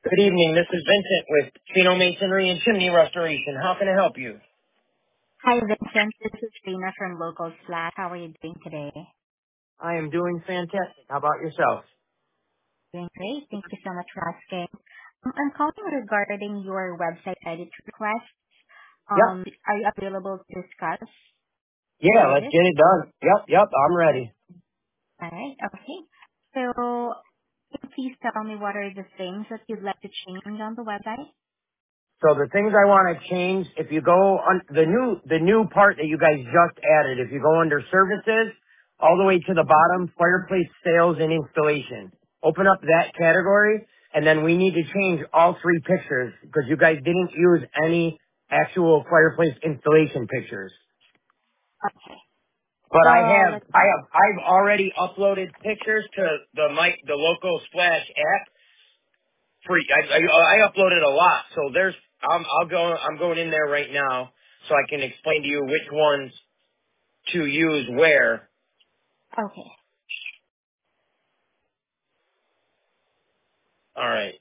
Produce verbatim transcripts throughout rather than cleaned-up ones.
Good evening. This is Vincent with Chino Masonry and Chimney Restoration. How can I help you? Hi, Vincent. This is Rina from Local Slack. How are you doing today? I am doing fantastic. How about yourself? Doing great. Thank you so much for asking. Um, I'm calling regarding your website edit request. Yep. Um, are you available to discuss Yeah, further let's this? get it done. Yep, yep, I'm ready. All right. Okay. So, can you please tell me what are the things that you'd like to change on the website? So the things I want to change, if you go on the new, the new part that you guys just added, if you go under services, all the way to the bottom, fireplace sales and installation. Open up that category, and then we need to change all three pictures, because you guys didn't use any actual fireplace installation pictures. Okay. But I So have, let's I have, I've already uploaded pictures to the Mike, the local Splash app. Free. I, I, I uploaded a lot, so there's. I'm, I'll go. I'm going in there right now, so I can explain to you which ones to use where. okay. All right.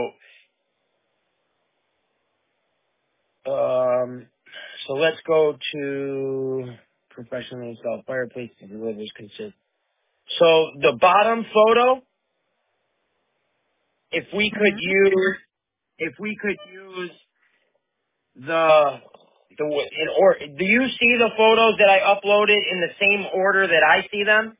So, um, so let's go to professionally installed fireplace and delivers consist. So the bottom photo, if we could Mm-hmm. use, if we could use the the in or do you see the photos that I uploaded in the same order that I see them?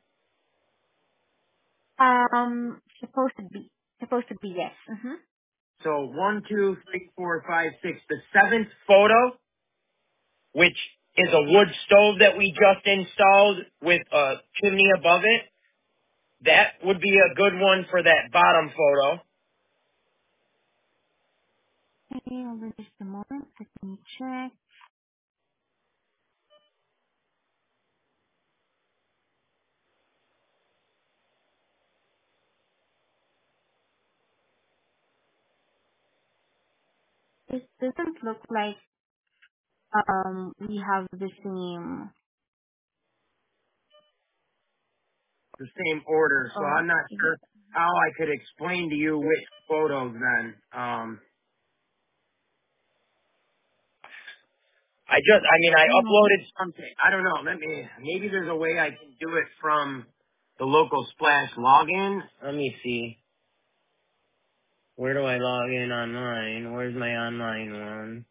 Um, supposed to be supposed to be yes. Mm-hmm. So one, two, three, four, five, six. The seventh photo, which is a wood stove that we just installed with a chimney above it, that would be a good one for that bottom photo. Okay, hold on just a moment. Let me check. It doesn't look like um we have the same. The same order, so Oh, I'm not sure how I could explain to you which photos then. Um, I just, I mean, I mm, uploaded something. I don't know. Let me, maybe there's a way I can do it from the local Splash login. Let me see. Where do I log in online? Where's my online one?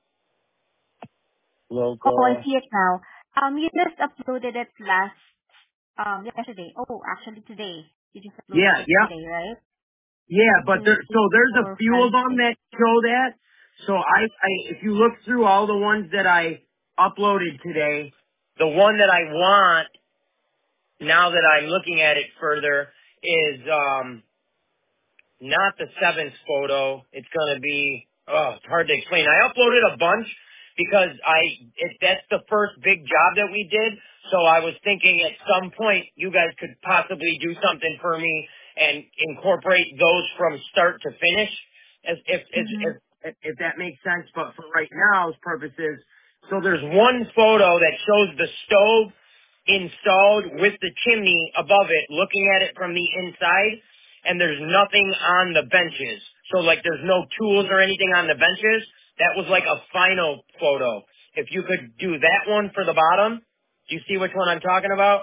oh, I Local. see it now. Um, you just uploaded it last um yesterday. Oh, actually today. You just uploaded Yeah, it yep. today, right? Yeah, but Two, there, so three, there's a four, few five, of them six. that show that. So I, I, if you look through all the ones that I uploaded today, the one that I want, now that I'm looking at it further, is, um, not the seventh photo. It's going to be, oh, it's hard to explain. I uploaded a bunch because I, it, that's the first big job that we did. So I was thinking at some point you guys could possibly do something for me and incorporate those from start to finish, as if, if, Mm-hmm. if, if if that makes sense. But for right now's purposes, so there's one photo that shows the stove installed with the chimney above it, looking at it from the inside, and there's nothing on the benches. So like there's no tools or anything on the benches. That was like a final photo. If you could do that one for the bottom, do you see which one I'm talking about?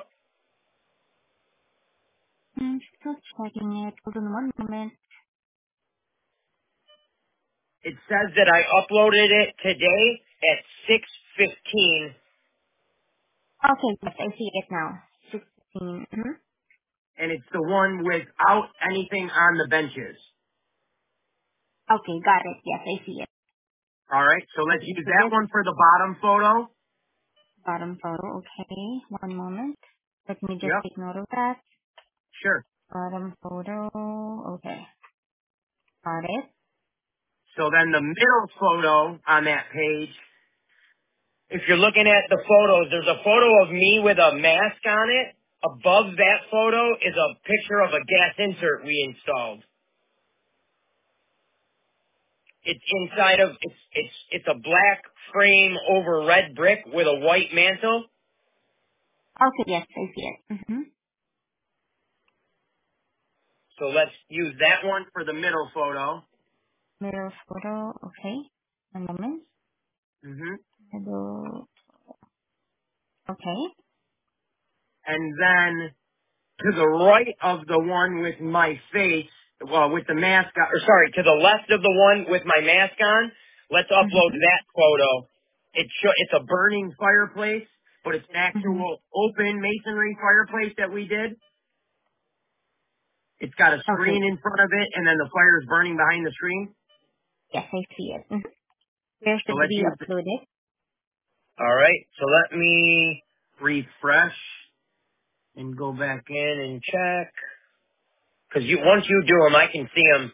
I'm still checking it. Hold on one moment. It says that I uploaded it today at six fifteen, Okay, yes, I see it now. Sixteen. Mm-hmm. and it's the one without anything on the benches. Okay, got it. Yes, I see it. All right, so let's Okay, use so that this one for the bottom photo. bottom photo. Okay, one moment. Let me just Yep, take note of that. sure. Bottom photo. Okay, got it. So then the middle photo on that page, if you're looking at the photos, there's a photo of me with a mask on it. Above that photo is a picture of a gas insert we installed. It's inside of it's it's it's a black frame over red brick with a white mantle. Okay, yes, I see it. Mm-hmm. So let's use that one for the middle photo. Middle photo. Okay. One moment. hmm Middle. Okay. And then to the right of the one with my face, well, with the mask on, or sorry, to the left of the one with my mask on, let's upload Mm-hmm. that photo. It show, it's a burning fireplace, but it's an Mm-hmm. actual open masonry fireplace that we did. It's got a Okay. screen in front of it, and then the fire is burning behind the screen. Yes, I see it. Mm-hmm. Where So should let's we use it. upload it? All right, so let me refresh and go back in and check. Because you, once you do them, I can see them.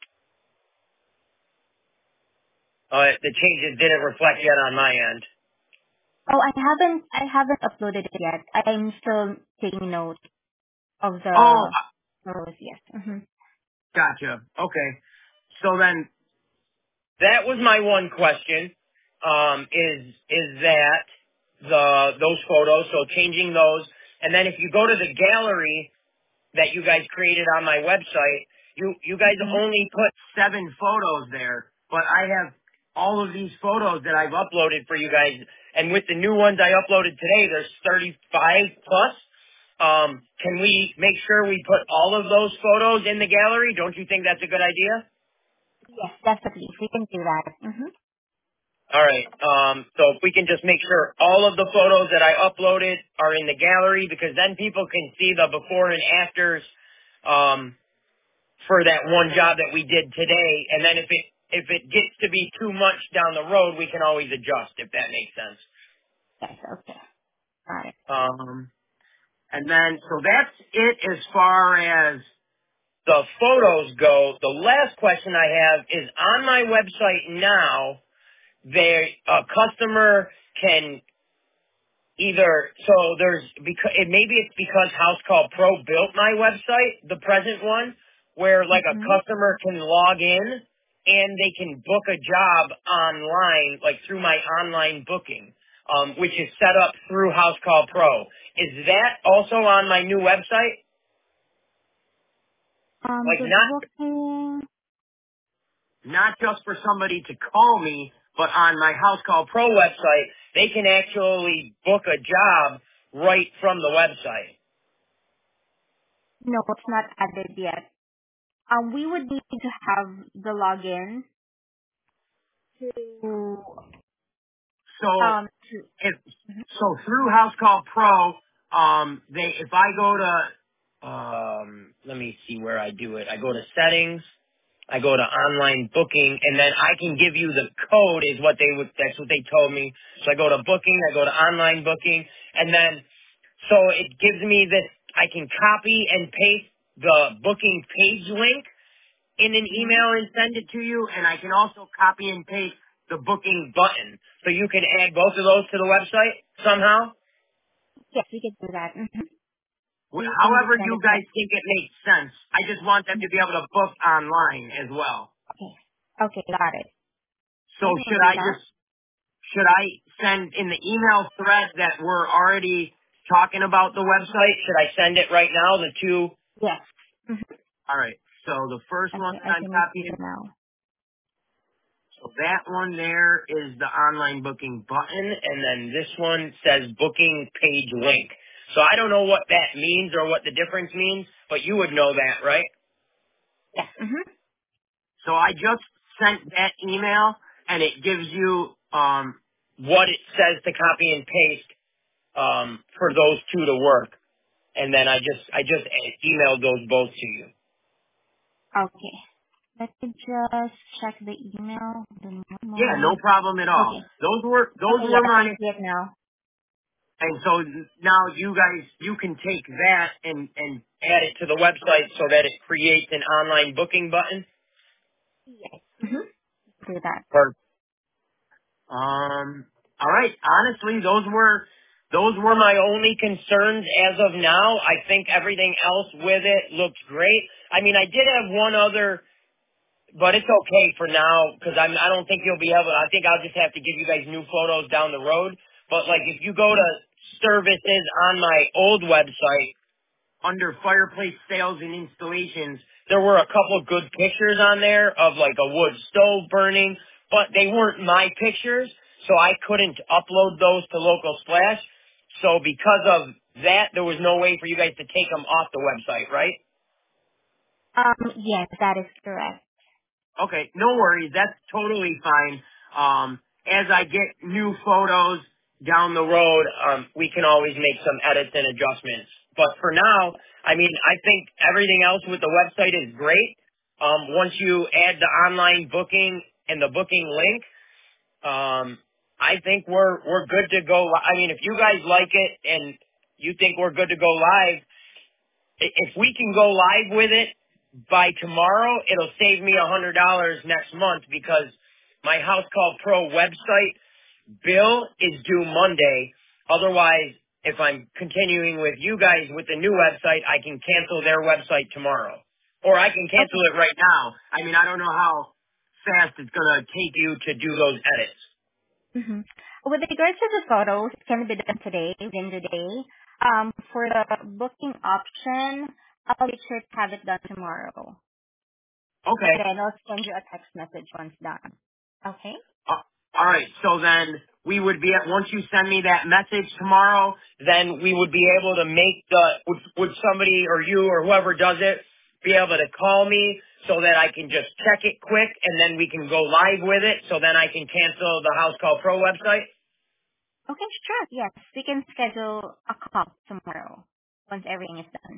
Uh, the changes didn't reflect yet on my end. Oh, I haven't. I haven't uploaded it yet. I'm still taking note of Oh, the photos. Yes. Mm-hmm. gotcha. Okay. So then that was my one question. Um, is is that the those photos? So changing those, and then if you go to the gallery that you guys created on my website, you you guys Mm-hmm. only put seven photos there, but I have all of these photos that I've uploaded for you guys, and with the new ones I uploaded today, there's thirty-five plus. Um, can we make sure we put all of those photos in the gallery? Don't you think that's a good idea? Yes, definitely. We can do that. Mm-hmm. All right. Um, so if we can just make sure all of the photos that I uploaded are in the gallery, because then people can see the before and afters. Um, for that one job that we did today, and then if it if it gets to be too much down the road, we can always adjust if that makes sense. Yes. Okay. Got it. Um, and then so that's it as far as the photos go. The last question I have is on my website now. There, a customer can either so there's because it maybe it's because House Call Pro built my website, the present one, where like a Mm-hmm. customer can log in and they can book a job online, like through my online booking, um, which is set up through House Call Pro. Is that also on my new website? Um, Like the not booking. not just for somebody to call me, but on my House Call Pro website, they can actually book a job right from the website. No, it's not added yet. Um, we would need to have the login to So um to. if so through House Call Pro, um, they if I go to um, let me see where I do it. I go to settings. I go to online booking, and then I can give you the code. Is what they would. That's what they told me. So I go to booking. I go to online booking, and then so it gives me this. I can copy and paste the booking page link in an Mhm. email and send it to you, and I can also copy and paste the booking button. So you can add both of those to the website somehow. Yes, we can do that. Mm-hmm. Wh- We can just However send you it guys back. think it makes sense. I just want them to be able to book online as well. Okay. Okay, got it. So Okay, we'll should do I that. just, should I send in the email thread that we're already talking about the website? Should I send it right now, the two? Yes. Mm-hmm. Alright, so the first one Okay, that I I'm can see copying. it now. So that one there is the online booking button, and then this one says booking page link. So I don't know what that means or what the difference means, but you would know that, right? Yes. Mm-hmm. So I just sent that email, and it gives you um, what it says to copy and paste um, for those two to work, and then I just I just emailed those both to you. Okay. Let me just check the email. One Yeah, no moment. problem at all. Okay. Those were those Okay, were yes, I my. see it now. And so now you guys, you can take that and, and add it to the website so that it creates an online booking button. Yes. Mm-hmm. Do that. Perfect. Um, all right. Honestly, those were, those were my only concerns as of now. I think everything else with it looks great. I mean, I did have one other, but it's okay for now because I'm, I don't think you'll be able, I think I'll just have to give you guys new photos down the road. But like if you go to services on my old website, under fireplace sales and installations, there were a couple of good pictures on there of like a wood stove burning, but they weren't my pictures, so I couldn't upload those to Local Splash. So because of that, there was no way for you guys to take them off the website, right? Um, yes, that is correct. Okay, no worries. That's totally fine. Um, as I get new photos down the road, um, we can always make some edits and adjustments. But for now, I mean, I think everything else with the website is great. Um, once you add the online booking and the booking link, um, I think we're we're good to go. li- I mean, if you guys like it and you think we're good to go live, I- if we can go live with it by tomorrow, it'll save me a hundred dollars next month because my House Call Pro website bill is due Monday. Otherwise, if I'm continuing with you guys with the new website, I can cancel their website tomorrow. Or I can cancel Okay. it right now. I mean, I don't know how fast it's going to take you to do those edits. Mm-hmm. With regards to the photos, it can be done today, within the day. Um, for the booking option, I'll make sure to have it done tomorrow. Okay. And then I'll send you a text message once done. Okay? Uh, all right. So then we would be at, once you send me that message tomorrow, then we would be able to make the would, would somebody or you or whoever does it be able to call me so that I can just check it quick and then we can go live with it so then I can cancel the House Call Pro website. Okay, sure. Yes, we can schedule a call tomorrow once everything is done.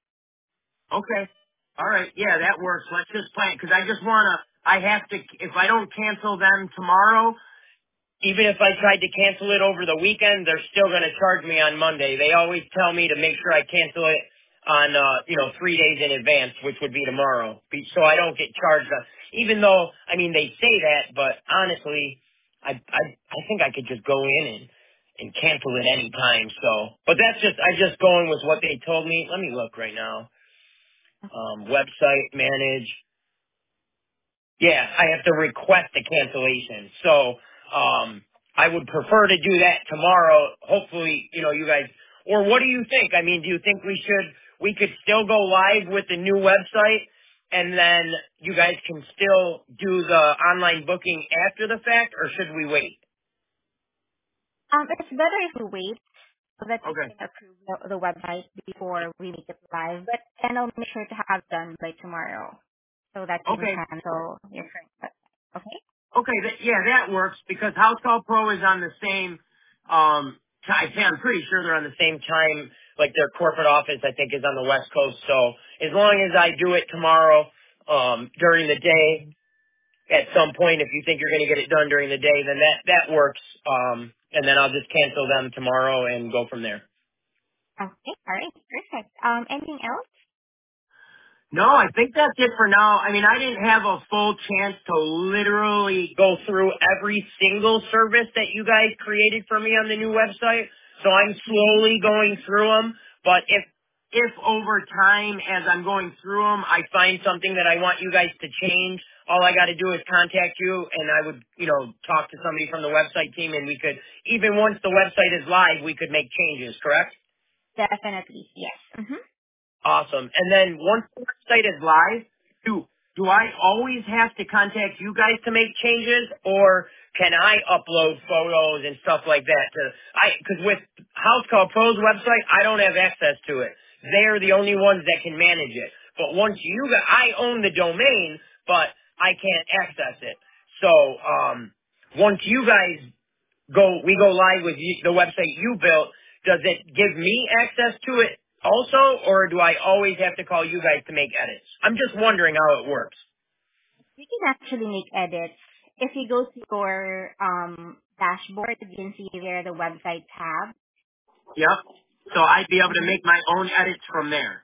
Okay. All right. Yeah, that works. Let's just plan because I just want to. I have to. If I don't cancel them tomorrow, even if I tried to cancel it over the weekend, they're still going to charge me on Monday. They always tell me to make sure I cancel it on, uh, you know, three days in advance, which would be tomorrow, be- so I don't get charged. On, even though, I mean, they say that, but honestly, I, I, I think I could just go in and, and cancel it any time. So, but that's just, I just going with what they told me. Let me look right now. Um, website manage. Yeah, I have to request a cancellation. So, um, I would prefer to do that tomorrow. Hopefully, you know, you guys, or what do you think? I mean, do you think we should, we could still go live with the new website and then you guys can still do the online booking after the fact or should we wait? Um, it's better if we wait so that we Okay. can approve the, the website before we make it live. But then I'll make sure to have it done by tomorrow so that you can Okay. cancel your current website. Okay? Okay, that, yeah, that works because House Call Pro is on the same. Um, ti- I think I'm pretty sure they're on the same time. Like their corporate office, I think, is on the West Coast. So as long as I do it tomorrow um, during the day, at some point, if you think you're going to get it done during the day, then that that works. Um, and then I'll just cancel them tomorrow and go from there. Okay. All right. Perfect. Um, anything else? No, I think that's it for now. I mean, I didn't have a full chance to literally go through every single service that you guys created for me on the new website. So I'm Mm-hmm. slowly going through them. But if, if over time, as I'm going through them, I find something that I want you guys to change, all I got to do is contact you and I would, you know, talk to somebody from the website team and we could, even once the website is live, we could make changes, correct? Definitely. Yes. Mm-hmm. Awesome. And then once the website is live, do do I always have to contact you guys to make changes, or can I upload photos and stuff like that? To I because with House Call Pro's website, I don't have access to it. They are the only ones that can manage it. But once you guys, I own the domain, but I can't access it. So um, once you guys go we go live with you, the website you built, does it give me access to it also, or do I always have to call you guys to make edits? I'm just wondering how it works. You can actually make edits. If you go to your um, dashboard, you can see there the website tab. Yep. So I'd be able to Mm-hmm. make my own edits from there.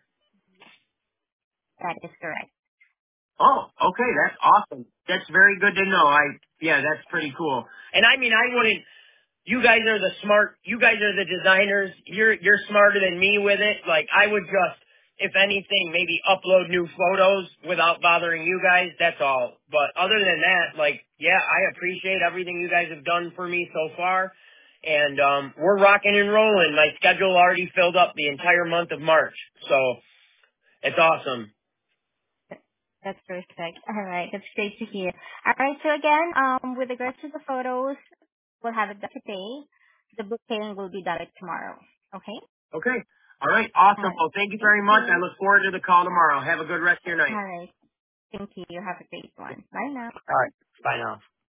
That is correct. Oh, okay, that's awesome. That's very good to know. I yeah, that's pretty cool. And I mean, I wouldn't. You guys are the smart, you guys are the designers. You're, you're smarter than me with it. Like, I would just, if anything, maybe upload new photos without bothering you guys. That's all. But other than that, like, yeah, I appreciate everything you guys have done for me so far. and um, we're rocking and rolling. My schedule already filled up the entire month of March, so it's awesome. That's perfect. All right, that's great to hear. All right, so again, um, with regards to the photos, we'll have it done today. The booking will be done tomorrow. Okay? Okay. All right. All Awesome. right. Well, thank you Thank very much. I you. look forward to the call tomorrow. Have a good rest of your night. All right. Thank you. Have a great one. Bye now. All right. Bye now.